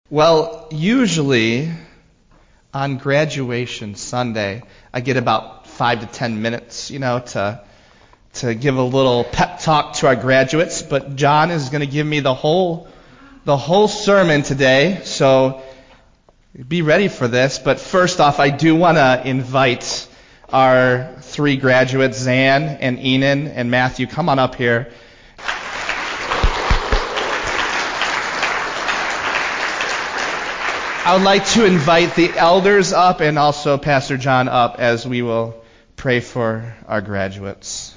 Well, usually on graduation Sunday, I get about 5 to 10 minutes, to give a little pep talk to our graduates. But John is going to give me the whole sermon today, so be ready for this. But first off, I do want to invite our 3 graduates, Zan and Enan and Matthew. Come on up here. I would like to invite the elders up and also Pastor John up as we will pray for our graduates.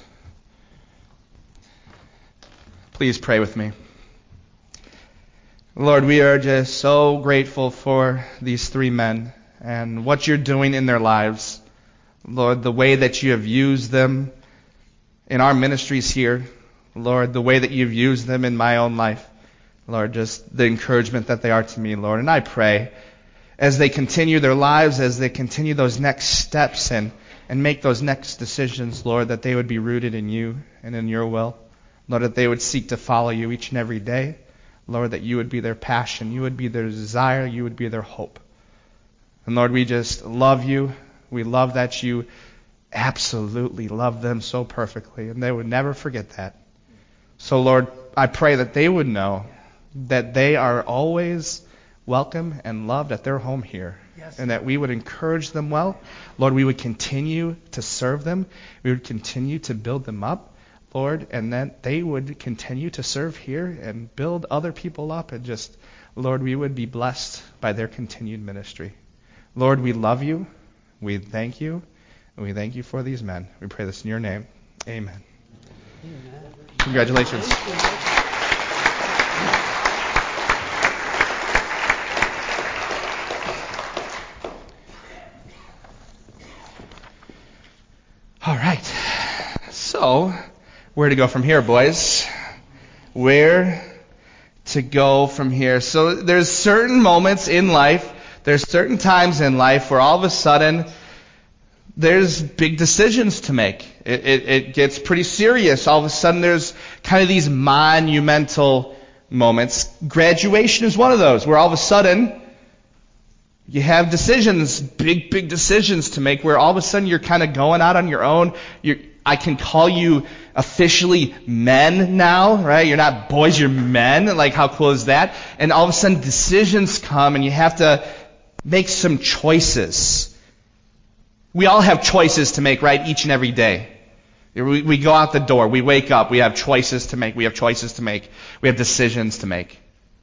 Please pray with me. Lord, we are just so grateful for these 3 men and what you're doing in their lives. Lord, the way that you have used them in our ministries here. Lord, the way that you've used them in my own life. Lord, just the encouragement that they are to me, Lord. And I pray as they continue their lives, as they continue those next steps and make those next decisions, Lord, that they would be rooted in you and in your will. Lord, that they would seek to follow you each and every day. Lord, that you would be their passion, you would be their desire, you would be their hope. And Lord, we just love you. We love that you absolutely love them so perfectly, and they would never forget that. So Lord, I pray that they would know that they are always welcome and loved at their home here. Yes. And that we would encourage them well. Lord, we would continue to serve them. We would continue to build them up, Lord, and that they would continue to serve here and build other people up. And just, Lord, we would be blessed by their continued ministry. Lord, we love you. We thank you. And we thank you for these men. We pray this in your name. Amen. Amen. Congratulations. All right. So, where to go from here, boys? Where to go from here? So, there's certain moments in life, there's certain times in life where all of a sudden there's big decisions to make. It gets pretty serious. All of a sudden there's kind of these monumental moments. Graduation is one of those where all of a sudden you have decisions, big decisions to make, where all of a sudden you're kind of going out on your own. I can call you officially men now, right? You're not boys, you're men. Like, how cool is that? And all of a sudden decisions come and you have to make some choices. We all have choices to make, right? Each and every day. We go out the door. We wake up. We have choices to make. We have choices to make. We have decisions to make.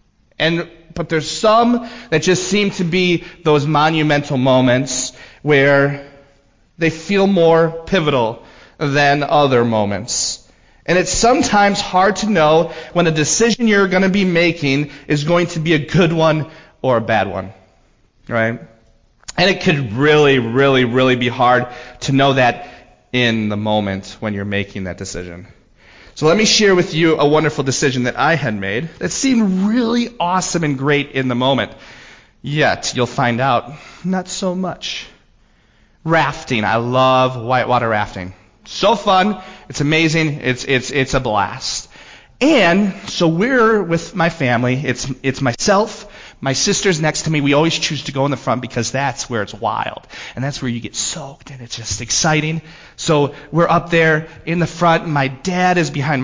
But there's some that just seem to be those monumental moments where they feel more pivotal than other moments. And it's sometimes hard to know when a decision you're going to be making is going to be a good one or a bad one. Right? And it could really be hard to know that in the moment when you're making that decision. So let me share with you a wonderful decision that I had made that seemed really awesome and great in the moment. Yet, you'll find out, not so much. Rafting. I love whitewater rafting. So fun. It's amazing. It's a blast. And so we're with my family. It's myself, my sister's next to me. We always choose to go in the front because that's where it's wild. And that's where you get soaked and it's just exciting. So we're up there in the front. My dad is behind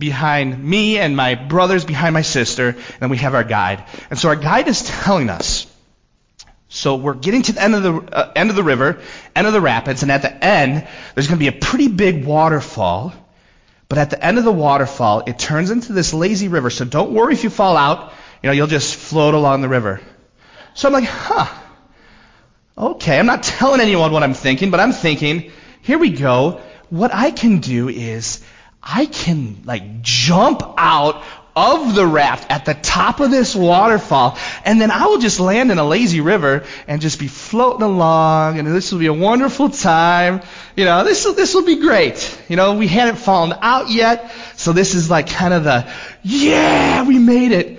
me and my brother's behind my sister. And then we have our guide. And so our guide is telling us. So we're getting to the end of the river, end of the rapids. And at the end, there's going to be a pretty big waterfall. But at the end of the waterfall, it turns into this lazy river. So don't worry if you fall out. You'll just float along the river. So I'm like, okay, I'm not telling anyone what I'm thinking, but I'm thinking, here we go. What I can do is I can jump out of the raft at the top of this waterfall, and then I will just land in a lazy river and just be floating along, and this will be a wonderful time. This will be great. We hadn't fallen out yet, so this is kind of we made it.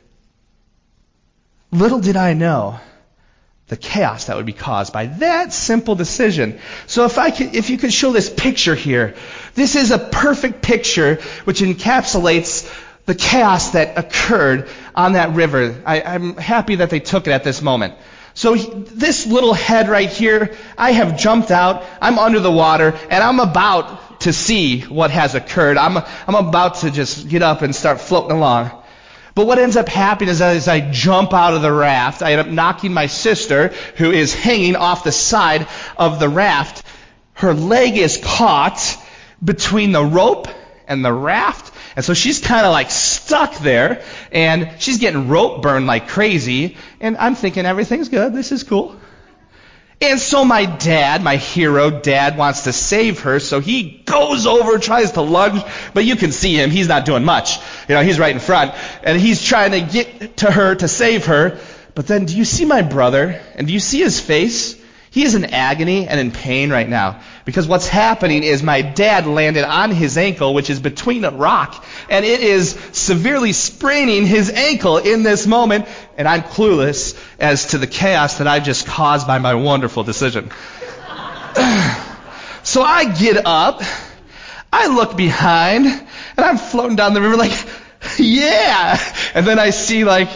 Little did I know the chaos that would be caused by that simple decision. So if you could show this picture here, this is a perfect picture which encapsulates the chaos that occurred on that river. I'm happy that they took it at this moment. So this little head right here, I have jumped out, I'm under the water, and I'm about to see what has occurred. I'm about to just get up and start floating along. But what ends up happening is as I jump out of the raft, I end up knocking my sister, who is hanging off the side of the raft. Her leg is caught between the rope and the raft, and so she's kind of like stuck there, and she's getting rope burned like crazy, and I'm thinking everything's good, this is cool. And so my dad, my hero dad, wants to save her, so he goes over, tries to lunge, but you can see him, he's not doing much. He's right in front, and he's trying to get to her to save her. But then do you see my brother, and do you see his face? He is in agony and in pain right now, because what's happening is my dad landed on his ankle, which is between a rock, and it is severely spraining his ankle in this moment, and I'm clueless as to the chaos that I just caused by my wonderful decision. So I get up, I look behind, and I'm floating down the river like, yeah! And then I see what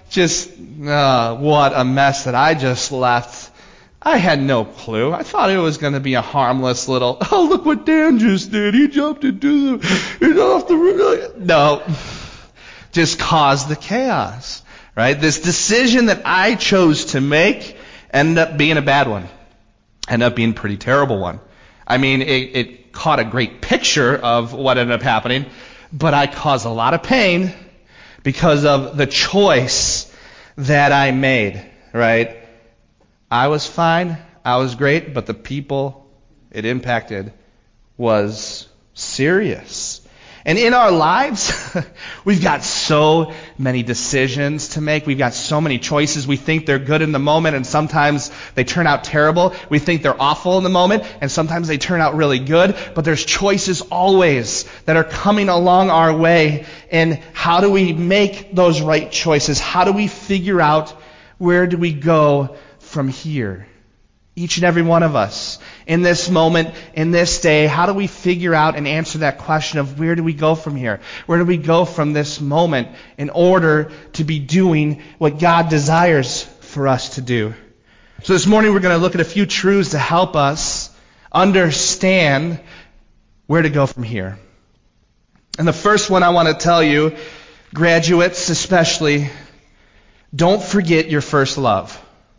a mess that I just left. I had no clue. I thought it was going to be a harmless little, oh, look what Dan just did. He jumped off the river. No. Just caused the chaos, right? This decision that I chose to make ended up being a bad one. Ended up being a pretty terrible one. I mean, it caught a great picture of what ended up happening, but I caused a lot of pain because of the choice that I made, right? I was fine, I was great, but the people it impacted was serious. And in our lives, we've got so many decisions to make. We've got so many choices. We think they're good in the moment, and sometimes they turn out terrible. We think they're awful in the moment, and sometimes they turn out really good. But there's choices always that are coming along our way. And how do we make those right choices? How do we figure out where do we go from here? Each and every one of us, in this moment, in this day, how do we figure out and answer that question of where do we go from here? Where do we go from this moment in order to be doing what God desires for us to do? So this morning we're going to look at a few truths to help us understand where to go from here. And the first one I want to tell you, graduates especially, don't forget your first love.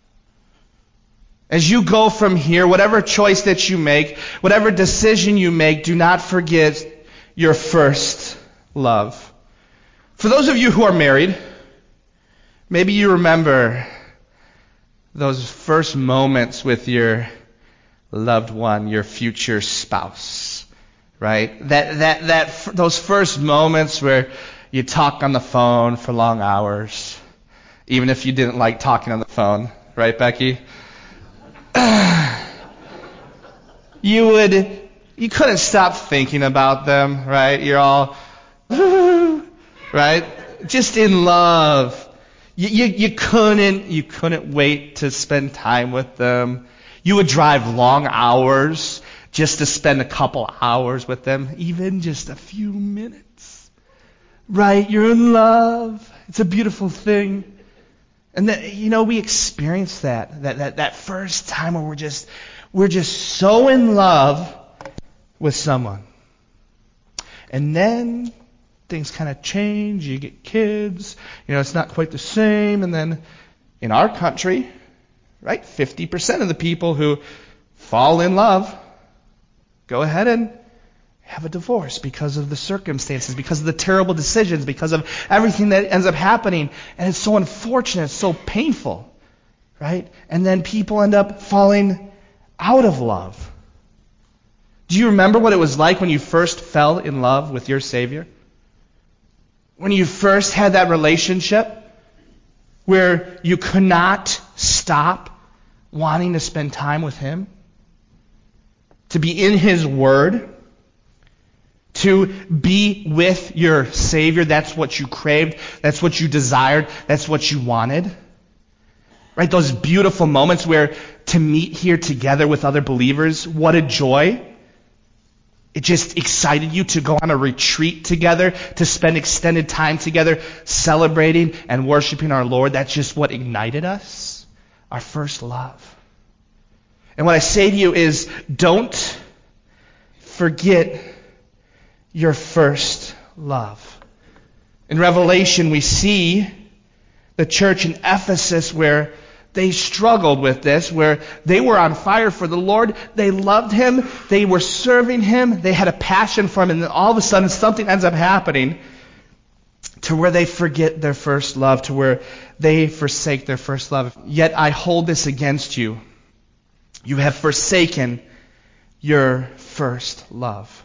As you go from here, whatever choice that you make, whatever decision you make, do not forget your first love. For those of you who are married, maybe you remember those first moments with your loved one, your future spouse, right? Those first moments where you talk on the phone for long hours, even if you didn't like talking on the phone, right, Becky? You couldn't stop thinking about them, right? You're all, right? Just in love. You couldn't wait to spend time with them. You would drive long hours just to spend a couple hours with them, even just a few minutes. Right? You're in love. It's a beautiful thing. And we experience that first time where we're just so in love with someone. And then things kind of change. You get kids. It's not quite the same. And then in our country, right, 50% of the people who fall in love go ahead and have a divorce because of the circumstances, because of the terrible decisions, because of everything that ends up happening. And it's so unfortunate, it's so painful, right? And then people end up falling out of love. Do you remember what it was like when you first fell in love with your Savior? When you first had that relationship where you could not stop wanting to spend time with Him? To be in His Word? To be with your Savior, that's what you craved, that's what you desired, that's what you wanted. Right? Those beautiful moments where to meet here together with other believers, what a joy. It just excited you to go on a retreat together, to spend extended time together, celebrating and worshiping our Lord. That's just what ignited us, our first love. And what I say to you is, don't forget your first love. In Revelation, we see the church in Ephesus where they struggled with this, where they were on fire for the Lord. They loved Him. They were serving Him. They had a passion for Him. And then all of a sudden, something ends up happening to where they forget their first love, to where they forsake their first love. Yet I hold this against you. You have forsaken your first love.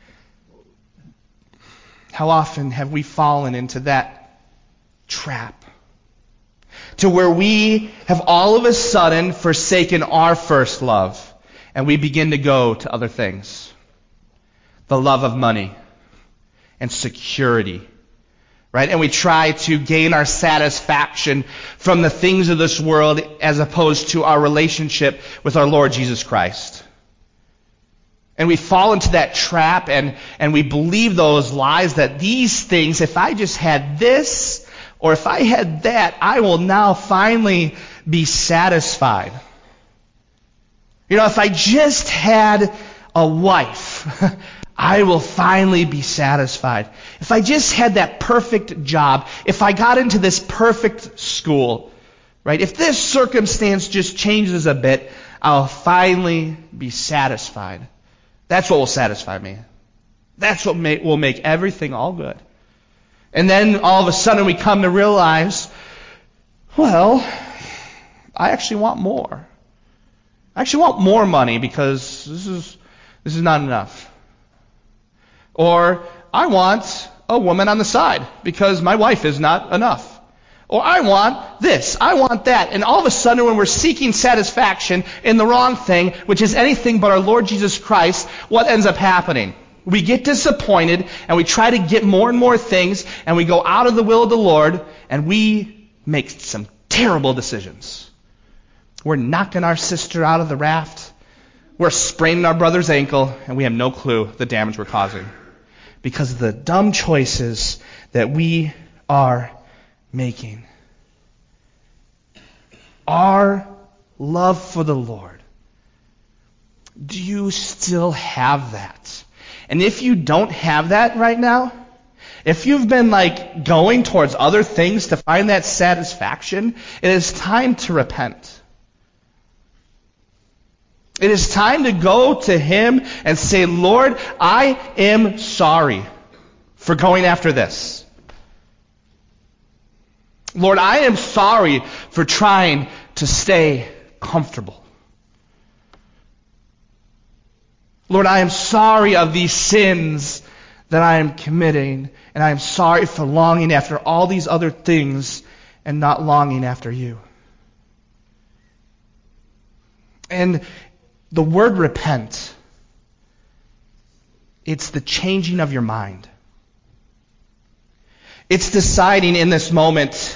How often have we fallen into that trap? To where we have all of a sudden forsaken our first love, and we begin to go to other things. The love of money and security, right? And we try to gain our satisfaction from the things of this world as opposed to our relationship with our Lord Jesus Christ. And we fall into that trap and we believe those lies that these things, if I just had this, or if I had that, I will now finally be satisfied. You know, if I just had a wife, I will finally be satisfied. If I just had that perfect job, if I got into this perfect school, right? If this circumstance just changes a bit, I'll finally be satisfied. That's what will satisfy me. That's what will make everything all good. And then all of a sudden we come to realize, well, I actually want more. I actually want more money because this is not enough. Or I want a woman on the side because my wife is not enough. Or I want this, I want that. And all of a sudden when we're seeking satisfaction in the wrong thing, which is anything but our Lord Jesus Christ, what ends up happening? We get disappointed, and we try to get more and more things, and we go out of the will of the Lord, and we make some terrible decisions. We're knocking our sister out of the raft. We're spraining our brother's ankle, and we have no clue the damage we're causing because of the dumb choices that we are making. Our love for the Lord. Do you still have that? And if you don't have that right now, if you've been going towards other things to find that satisfaction, it is time to repent. It is time to go to Him and say, Lord, I am sorry for going after this. Lord, I am sorry for trying to stay comfortable. Lord, I am sorry of these sins that I am committing, and I am sorry for longing after all these other things and not longing after you. And the word repent, it's the changing of your mind. It's deciding in this moment,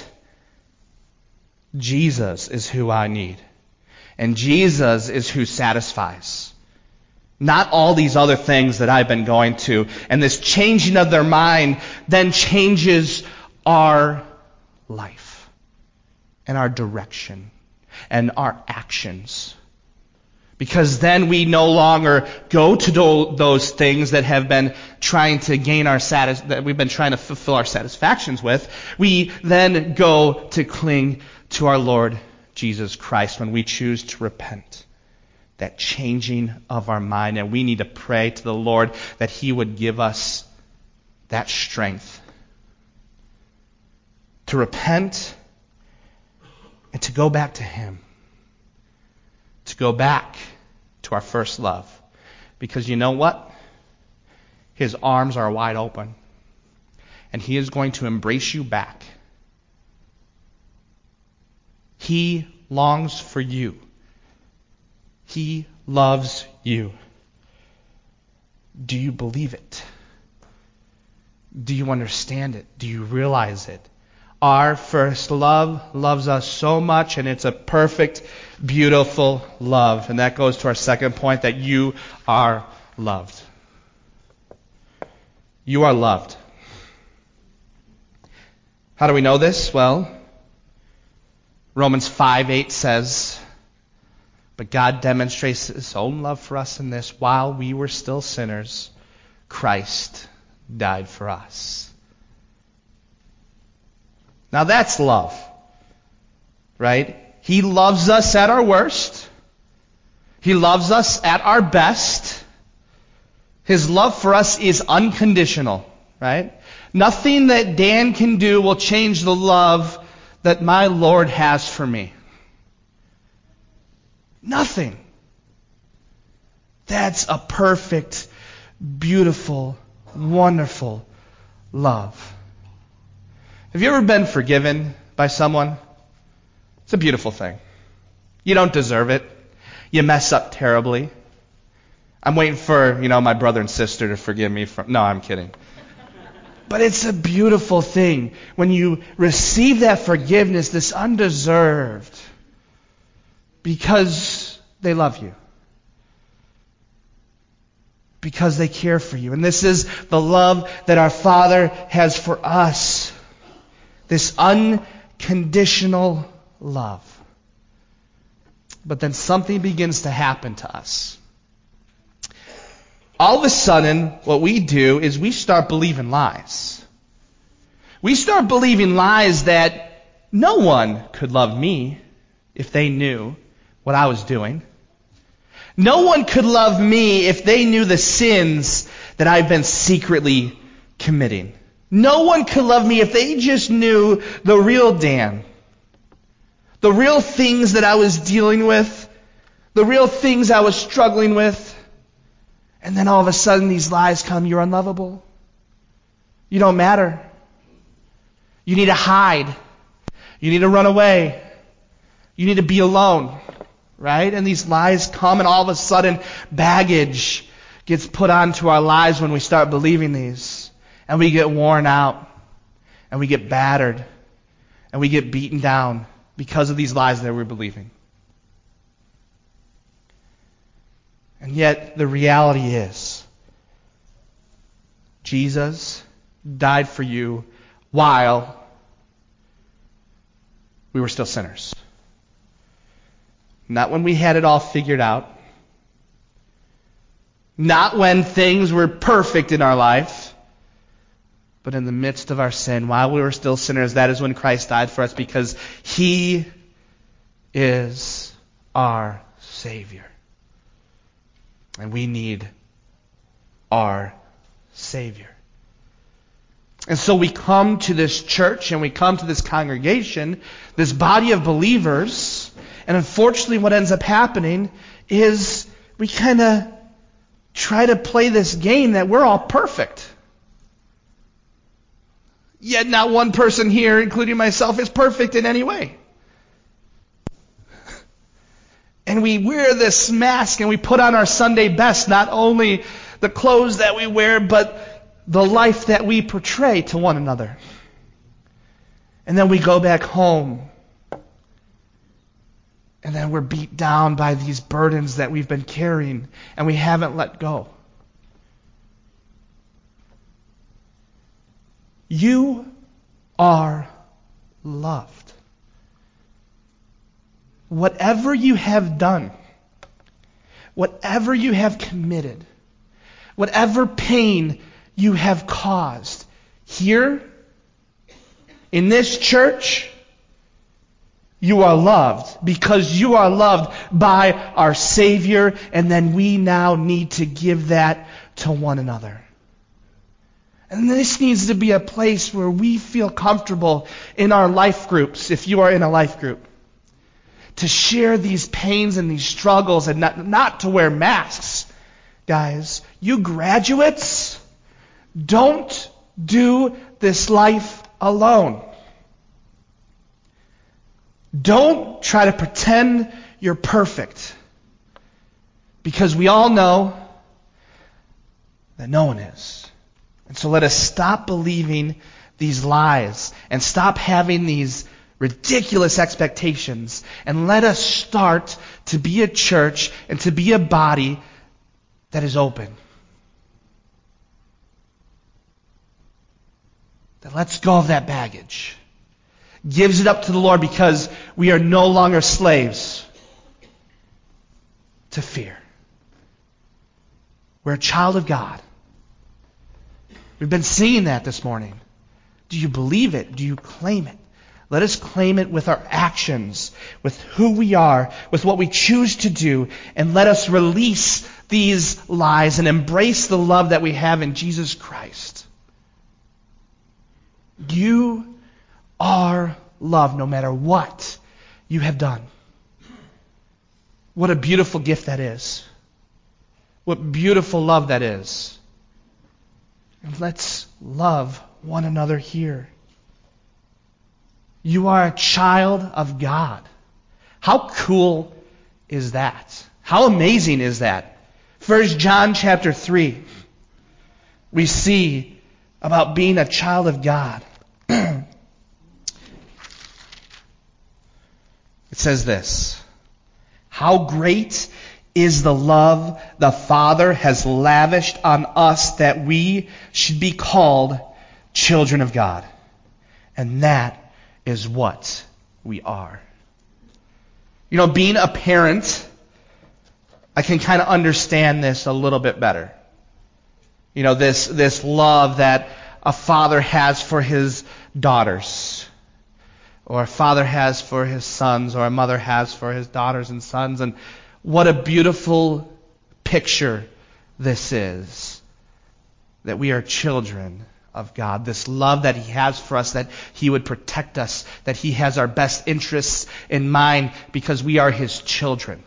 Jesus is who I need. And Jesus is who satisfies. Not all these other things that I've been going to. And this changing of their mind then changes our life and our direction and our actions. Because then we no longer go to those things that have been trying to gain our that we've been trying to fulfill our satisfactions with. We then go to cling to our Lord Jesus Christ when we choose to repent. That changing of our mind. And we need to pray to the Lord that He would give us that strength to repent and to go back to Him. To go back to our first love. Because you know what? His arms are wide open. And He is going to embrace you back. He longs for you. He loves you. Do you believe it? Do you understand it? Do you realize it? Our first love loves us so much, and it's a perfect, beautiful love. And that goes to our second point, that you are loved. You are loved. How do we know this? Well, Romans 5:8 says, but God demonstrates his own love for us in this: while we were still sinners, Christ died for us. Now that's love, right? He loves us at our worst. He loves us at our best. His love for us is unconditional, right? Nothing that Dan can do will change the love that my Lord has for me. Nothing. That's a perfect, beautiful, wonderful love. Have you ever been forgiven by someone? It's a beautiful thing. You don't deserve it. You mess up terribly. I'm waiting for, my brother and sister to forgive me from... No, I'm kidding. But it's a beautiful thing when you receive that forgiveness, this undeserved, because they love you. Because they care for you. And this is the love that our Father has for us. This unconditional love. But then something begins to happen to us. All of a sudden, what we do is we start believing lies. We start believing lies that no one could love me if they knew what I was doing. No one could love me if they knew the sins that I've been secretly committing. No one could love me if they just knew the real Dan. The real things that I was dealing with. The real things I was struggling with. And then all of a sudden these lies come. You're unlovable. You don't matter. You need to hide. You need to run away. You need to be alone. Right? And these lies come, and all of a sudden baggage gets put onto our lives when we start believing these. And we get worn out. And we get battered. And we get beaten down because of these lies that we're believing. And yet the reality is, Jesus died for you while we were still sinners. Not when we had it all figured out. Not when things were perfect in our life. But in the midst of our sin, while we were still sinners, that is when Christ died for us, because He is our Savior. And we need our Savior. And so we come to this church and we come to this congregation, this body of believers, and unfortunately what ends up happening is we kind of try to play this game that we're all perfect. Yet not one person here, including myself, is perfect in any way. And we wear this mask and we put on our Sunday best, not only the clothes that we wear, but the life that we portray to one another. And then we go back home. And then we're beat down by these burdens that we've been carrying and we haven't let go. You are loved. Whatever you have done, whatever you have committed, whatever pain you have caused, here, in this church, you are loved because you are loved by our Savior, and then we now need to give that to one another. And this needs to be a place where we feel comfortable in our life groups, if you are in a life group, to share these pains and these struggles and not to wear masks. Guys, you graduates, don't do this life alone. Don't try to pretend you're perfect, because we all know that no one is. And so let us stop believing these lies and stop having these ridiculous expectations, and let us start to be a church and to be a body that is open. that lets go of that baggage, gives it up to the Lord because we are no longer slaves to fear. We're a child of God. We've been singing that this morning. Do you believe it? Do you claim it? Let us claim it with our actions, with who we are, with what we choose to do, and let us release these lies and embrace the love that we have in Jesus Christ. You are loved no matter what you have done. What a beautiful gift that is. What beautiful love that is. And let's love one another here. You are a child of God. How cool is that? How amazing is that? 1 John chapter 3, we see about being a child of God. It says this: how great is the love the Father has lavished on us that we should be called children of God. And that is what we are. You know, being a parent, I can kind of understand this a little bit better. You know, this love that a father has for his daughters, or a father has for his sons, or a mother has for his daughters and sons. And what a beautiful picture this is, that we are children of God. This love that He has for us, that He would protect us, that He has our best interests in mind because we are His children.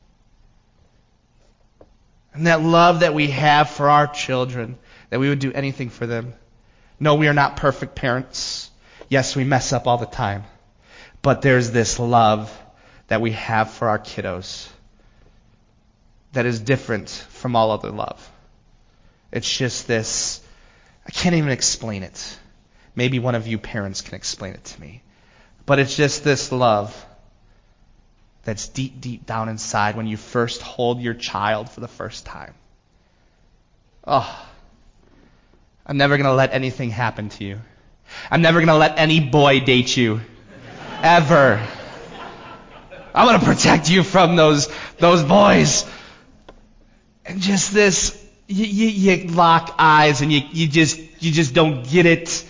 And that love that we have for our children, that we would do anything for them. No, we are not perfect parents. Yes, we mess up all the time. But there's this love that we have for our kiddos that is different from all other love. It's just this, I can't even explain it. Maybe one of you parents can explain it to me. But it's just this love that's deep, deep down inside when you first hold your child for the first time. Oh, I'm never going to let anything happen to you. I'm never going to let any boy date you. Ever. I'm going to protect you from those boys. And just this, you lock eyes and you just don't get it.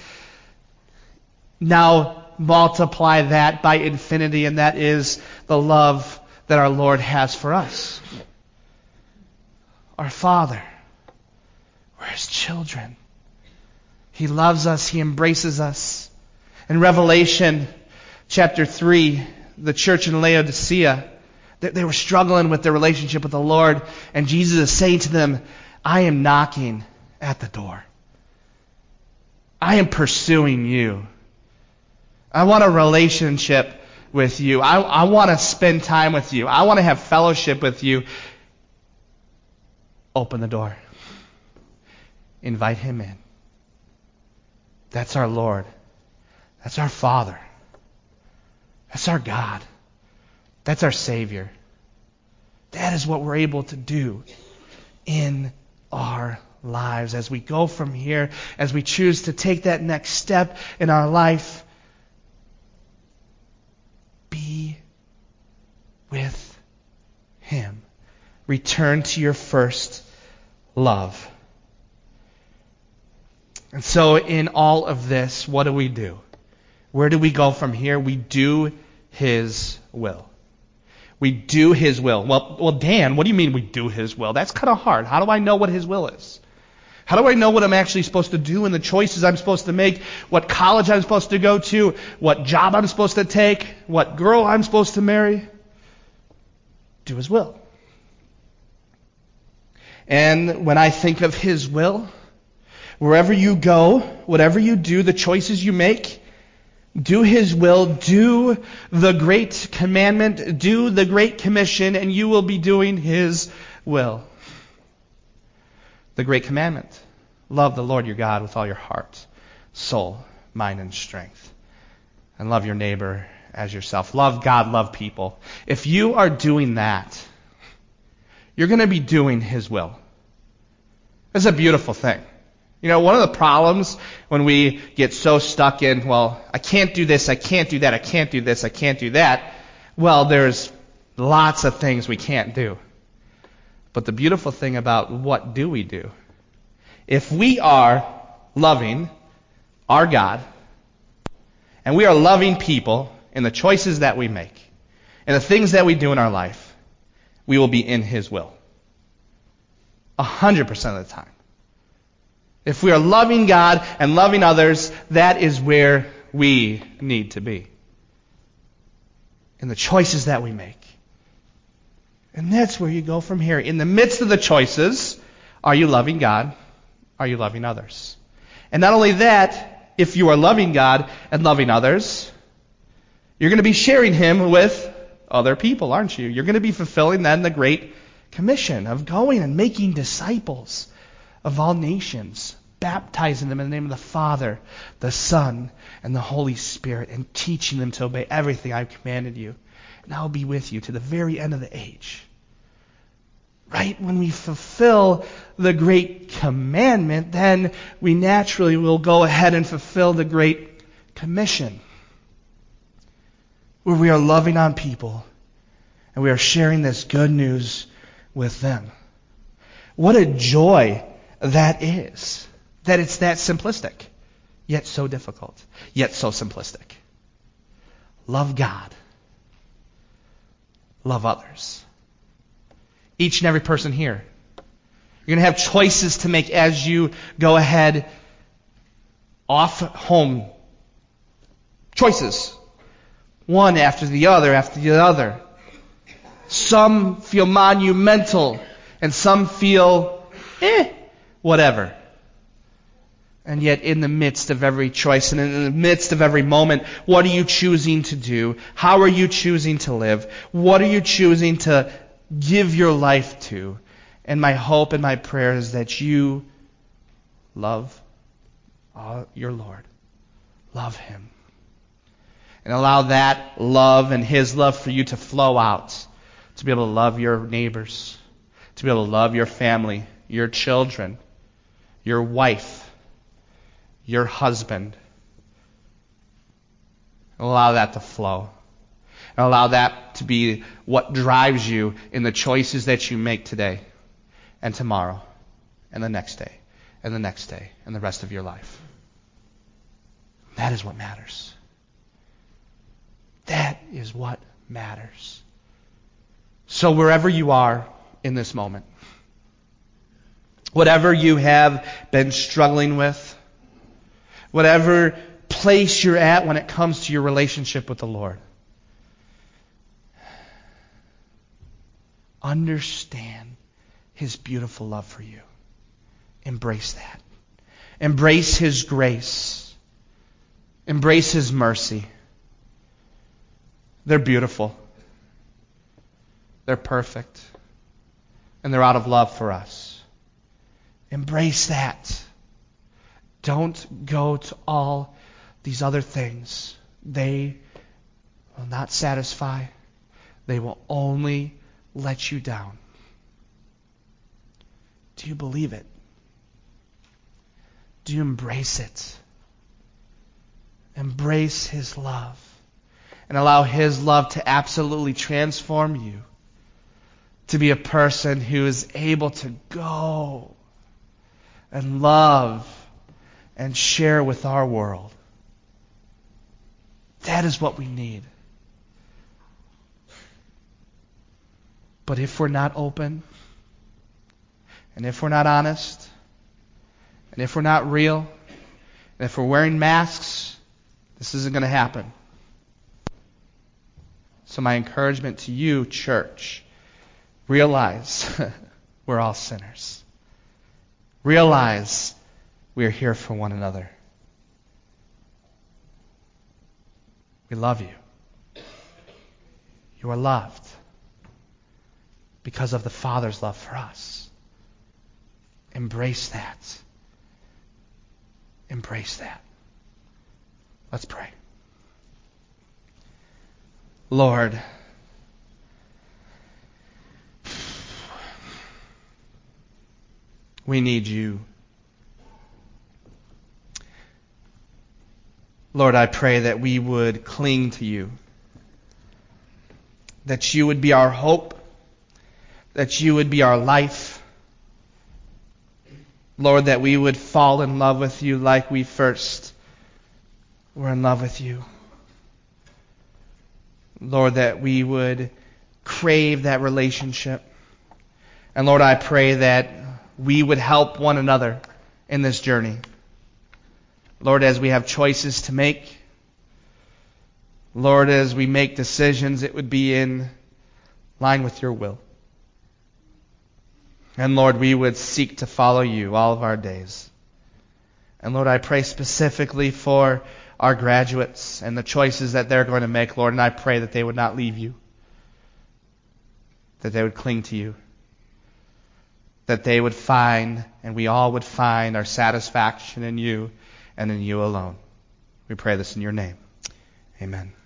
Now multiply that by infinity, and that is the love that our Lord has for us. Our Father. We're His children. He loves us. He embraces us. In Revelation chapter 3, the church in Laodicea, they were struggling with their relationship with the Lord, and Jesus is saying to them, I am knocking at the door. I am pursuing you. I want a relationship with you. I want to spend time with you. I want to have fellowship with you. Open the door. Invite Him in. That's our Lord. That's our Father. That's our God. That's our Savior. That is what we're able to do in our lives as we go from here, as we choose to take that next step in our life. Be with Him. Return to your first love. And so in all of this, what do? Where do we go from here? We do His will. We do His will. Well, Dan, what do you mean we do His will? That's kind of hard. How do I know what His will is? How do I know what I'm actually supposed to do and the choices I'm supposed to make, what college I'm supposed to go to, what job I'm supposed to take, what girl I'm supposed to marry? Do His will. And when I think of His will, wherever you go, whatever you do, the choices you make, do His will, do the great commandment, do the great commission, and you will be doing His will. The great commandment: love the Lord your God with all your heart, soul, mind, and strength. And love your neighbor as yourself. Love God, love people. If you are doing that, you're going to be doing His will. It's a beautiful thing. One of the problems when we get so stuck in, well, I can't do this, I can't do that, I can't do this, I can't do that. Well, there's lots of things we can't do. But the beautiful thing about what do we do? If we are loving our God, and we are loving people in the choices that we make, and the things that we do in our life, we will be in His will. 100% of the time. If we are loving God and loving others, that is where we need to be. In the choices that we make. And that's where you go from here. In the midst of the choices, are you loving God? Are you loving others? And not only that, if you are loving God and loving others, you're going to be sharing Him with other people, aren't you? You're going to be fulfilling then the Great Commission of going and making disciples of all nations, baptizing them in the name of the Father, the Son, and the Holy Spirit, and teaching them to obey everything I've commanded you. And I'll be with you to the very end of the age. Right when we fulfill the Great Commandment, then we naturally will go ahead and fulfill the Great Commission, where we are loving on people and we are sharing this good news with them. What a joy that is, that it's that simplistic, yet so difficult, yet so simplistic. Love God. Love others. Each and every person here. You're going to have choices to make as you go ahead off home. Choices. One after the other. Some feel monumental, and some feel, whatever. And yet in the midst of every choice and in the midst of every moment, what are you choosing to do? How are you choosing to live? What are you choosing to give your life to? And my hope and my prayer is that you love your Lord. Love Him. And allow that love and His love for you to flow out. To be able to love your neighbors. To be able to love your family, your children, your wife, your husband. And allow that to flow. And allow that to be what drives you in the choices that you make today and tomorrow and the next day and the next day and the rest of your life. That is what matters. That is what matters. So wherever you are in this moment, whatever you have been struggling with, whatever place you're at when it comes to your relationship with the Lord, understand His beautiful love for you. Embrace that. Embrace His grace. Embrace His mercy. They're beautiful. They're perfect. And they're out of love for us. Embrace that. Don't go to all these other things. They will not satisfy. They will only let you down. Do you believe it? Do you embrace it? Embrace His love. And allow His love to absolutely transform you to be a person who is able to go and love and share with our world. That is what we need. But if we're not open, and if we're not honest, and if we're not real, and if we're wearing masks, this isn't going to happen. So my encouragement to you, church, realize we're all sinners. Realize we are here for one another. We love you. You are loved because of the Father's love for us. Embrace that. Embrace that. Let's pray. Lord, we need you. Lord, I pray that we would cling to you, that you would be our hope, that you would be our life. Lord, that we would fall in love with you like we first were in love with you. Lord, that we would crave that relationship. And Lord, I pray that we would help one another in this journey. Lord, as we have choices to make, Lord, as we make decisions, it would be in line with your will. And Lord, we would seek to follow you all of our days. And Lord, I pray specifically for our graduates and the choices that they're going to make, Lord, and I pray that they would not leave you, that they would cling to you, that they would find, and we all would find, our satisfaction in you and in you alone. We pray this in your name. Amen.